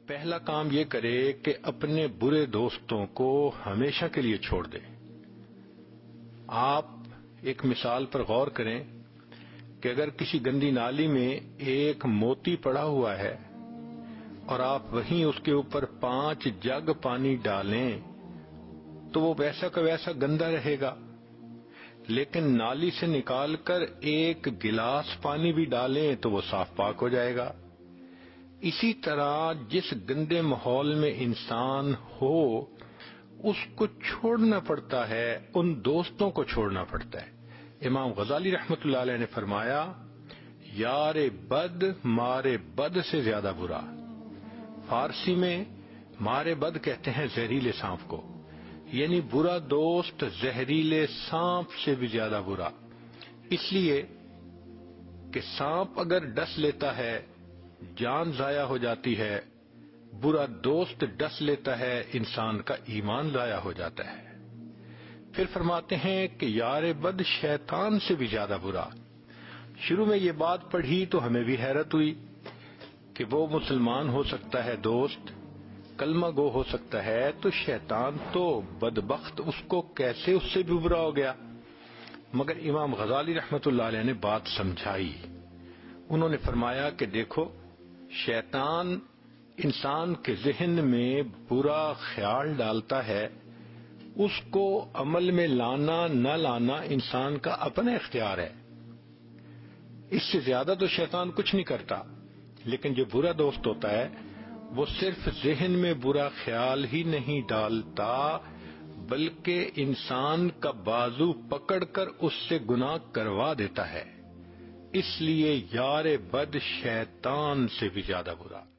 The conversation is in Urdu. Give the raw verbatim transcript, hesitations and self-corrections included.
پہلا کام یہ کرے کہ اپنے برے دوستوں کو ہمیشہ کے لیے چھوڑ دے۔ آپ ایک مثال پر غور کریں کہ اگر کسی گندی نالی میں ایک موتی پڑا ہوا ہے اور آپ وہیں اس کے اوپر پانچ جگ پانی ڈالیں تو وہ ویسا کا ویسا گندا رہے گا، لیکن نالی سے نکال کر ایک گلاس پانی بھی ڈالیں تو وہ صاف پاک ہو جائے گا۔ اسی طرح جس گندے ماحول میں انسان ہو اس کو چھوڑنا پڑتا ہے، ان دوستوں کو چھوڑنا پڑتا ہے۔ امام غزالی رحمت اللہ علیہ نے فرمایا، یار بد مارے بد سے زیادہ برا۔ فارسی میں مارے بد کہتے ہیں زہریلے سانپ کو، یعنی برا دوست زہریلے سانپ سے بھی زیادہ برا، اس لیے کہ سانپ اگر ڈس لیتا ہے جان ضائع ہو جاتی ہے، برا دوست ڈس لیتا ہے انسان کا ایمان ضائع ہو جاتا ہے۔ پھر فرماتے ہیں کہ یار بد شیطان سے بھی زیادہ برا۔ شروع میں یہ بات پڑھی تو ہمیں بھی حیرت ہوئی کہ وہ مسلمان ہو سکتا ہے دوست، کلمہ گو ہو سکتا ہے، تو شیطان تو بدبخت اس کو کیسے اس سے بھی برا ہو گیا؟ مگر امام غزالی رحمت اللہ علیہ نے بات سمجھائی۔ انہوں نے فرمایا کہ دیکھو، شیطان انسان کے ذہن میں برا خیال ڈالتا ہے، اس کو عمل میں لانا نہ لانا انسان کا اپنا اختیار ہے، اس سے زیادہ تو شیطان کچھ نہیں کرتا۔ لیکن جو برا دوست ہوتا ہے وہ صرف ذہن میں برا خیال ہی نہیں ڈالتا بلکہ انسان کا بازو پکڑ کر اس سے گناہ کروا دیتا ہے۔ اس لیے یار بد شیطان سے بھی زیادہ برا۔